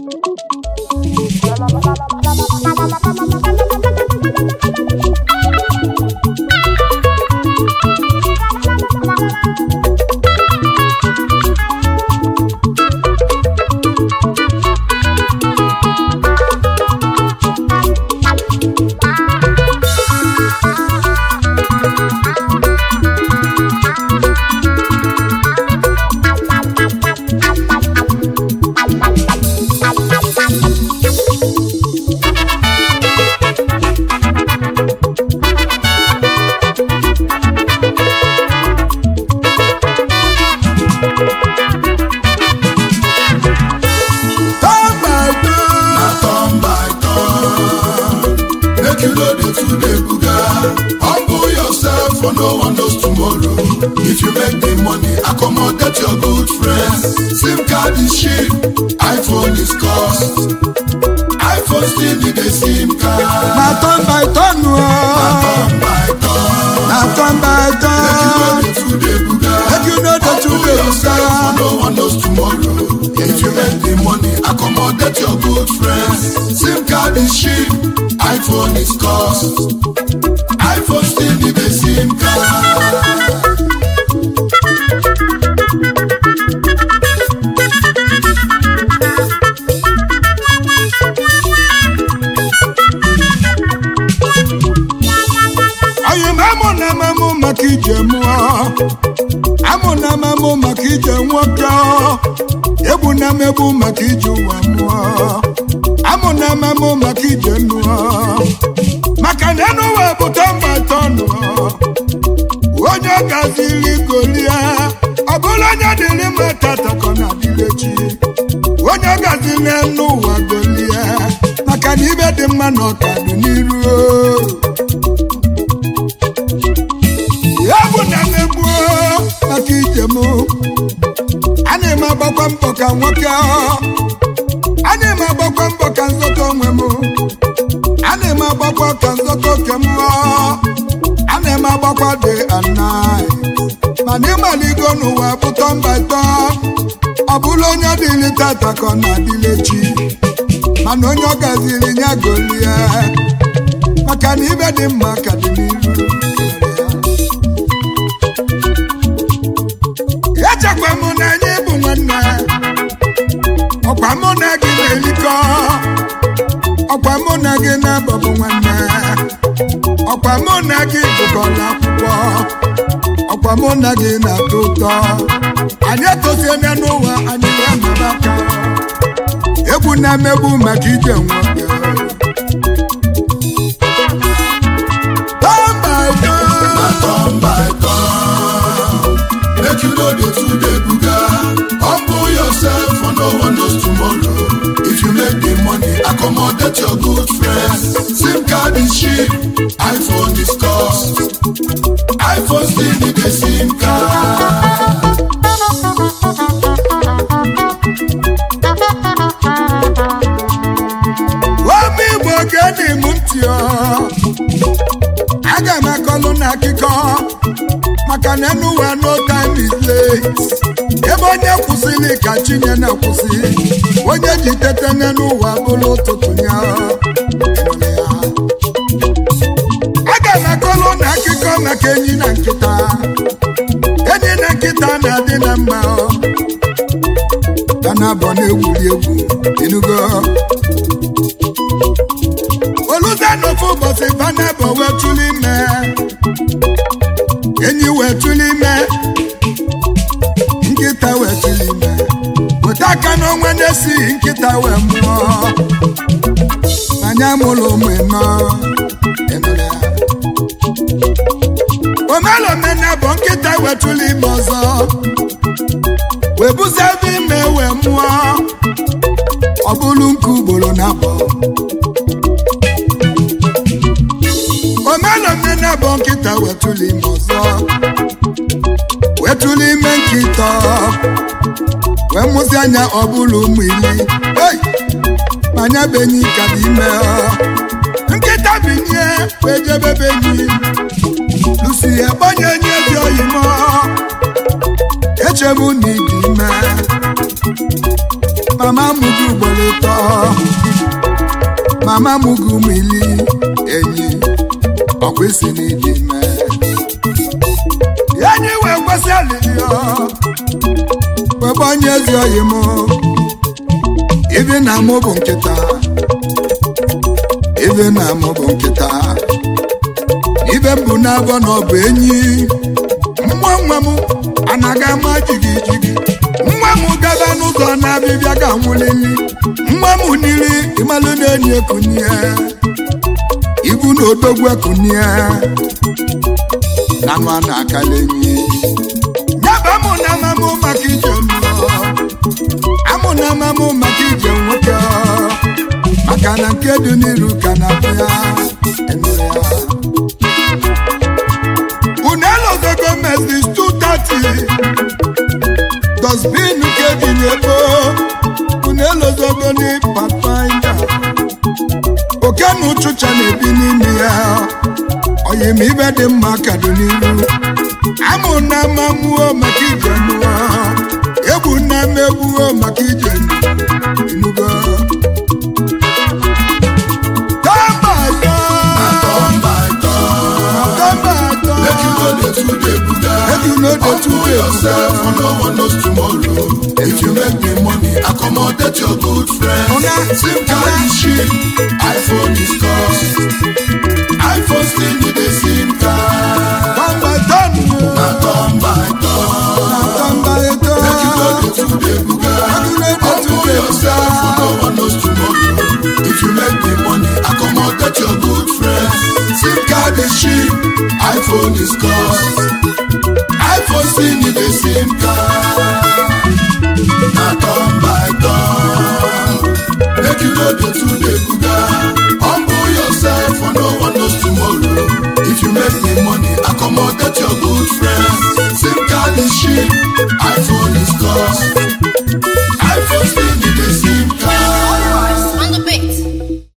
If you make the money, accommodate your good friends. SIM card is cheap, iPhone is cost. iPhone still need a SIM card. Na turn by turn, na turn by turn. Make you know the truth, yourself, no one knows tomorrow. If you make the money, accommodate your good friends. SIM card is cheap, iPhone is cost. iPhone still need a SIM card. Amuna mamu makije nwoke ebuna mebu makije ụwa amuna mamu makije nuo maka na enu we bụ tọmba tọnụ onye gazili golia ọbụla onye dịrị mmetata kọ na dilechi onye gazili enu ụwa golia maka na ibe dị mma na ọkadụ n'iru maka ijem ana m agbakwa mbọ ka nwoke ana m agbakwa mbọ ka nzọta onwe m ana m agbakwa ka nzọta oke m ana m agbakwa day and night mana ịmaligo n'ụwa bụ tọmba ịtọ ọ bụla onye dịrị tata ka ọ na-adịle echi mana onye ọ gaziri nya golie maka na ibe dị mma ka dị n'iru echekwa mụ na anyị bụ nwanne ọkwa mụ na gị na-erikọ ọkwa mụ na gị na-abọbụ nwanne ọkwa mụ na gị gụkọrọ akwụkwọ ọkwa mụ na gị na-atọ ụtọ anyị etosiena n'ụwa anyị na-amara aka egwu na-emegbu maka ije nwoke make you know the truth, they buga. Humble yourself, for no one knows tomorrow. If you make the money, accommodate your good friends. SIM card is cheap, iPhone is cost. iPhone still need a SIM card. Wami bogeni muntio, aga makolo na kiko. Maka na enuwa no time is late. Ebe onye kwụsịrị ka chinye na-akwụsị onye ji tete n'ụwa bụrụ ụtụtụ ya aga m akọlụ na akụkọ maka enyi na nkịta na-adị na mma ka na-abọ na-egwuri egwu enugo oluze n'ofe ụbọchị banabọ wee tụlụ ime enyi wee tụlụ ime nkịta wee tụlụ ime weta aka n'onwe na-esighị nkịta wee mụọ anya mụrụ ụmụ ịnọ omelomena bụ nkịta wee tụlụ ime ọzọ wee buzie ebe ime wee mụọ ọ bụrụ nke ugboro na abụọ omelomena bụ nkịta wee tụlụ ime ọzọ wee tụlụ ime nkịta wee mụzi anya ọ bụrụ ụmụ iri manya benyi ka dị ime nkịta binye wee jebe benyi lusi egbanye enyi ezi oyi m echebu na ịdị ime mama mugu bolito mama mugu mili enyi okwesi ni dime enyi we kwesi alilio baba nyezi oyimo even na mobo nkita even na mobo nkita even bu na bo no bụ enyi nwa mu anaga ma jigi nwa mu gaba n'ụzọ na bibia ga nwulili nwa mu nili imalu na-enyi ekunie ibu na odogwu ekunie na nwa na akalenyi nyaba mu na mamu maka ije mmụọ amụ na mamu maka ije nwoke maka na nke dị n'iru ka na bịa enu ya unelo the government is 230 does been getting ebo unelo the government papainda okenu chucha na ebi n'ime ya oyi mi be dị mma ka dị n'iru amụ na mamuo maka ije mmụọ egwu na megbuo maka ije inugo Humble yourself, for no one knows tomorrow. If you make me money, accommodate your good friends. SIM card is cheap, iPhone is cost. iPhone still need a SIM card. Come by turn, make you go to the Google. Humble yourself, for no one knows tomorrow. If you make me money, accommodate your good friends. SIM card is cheap, iPhone is cost. iPhone still need a SIM card. Now turn by turn, make you know the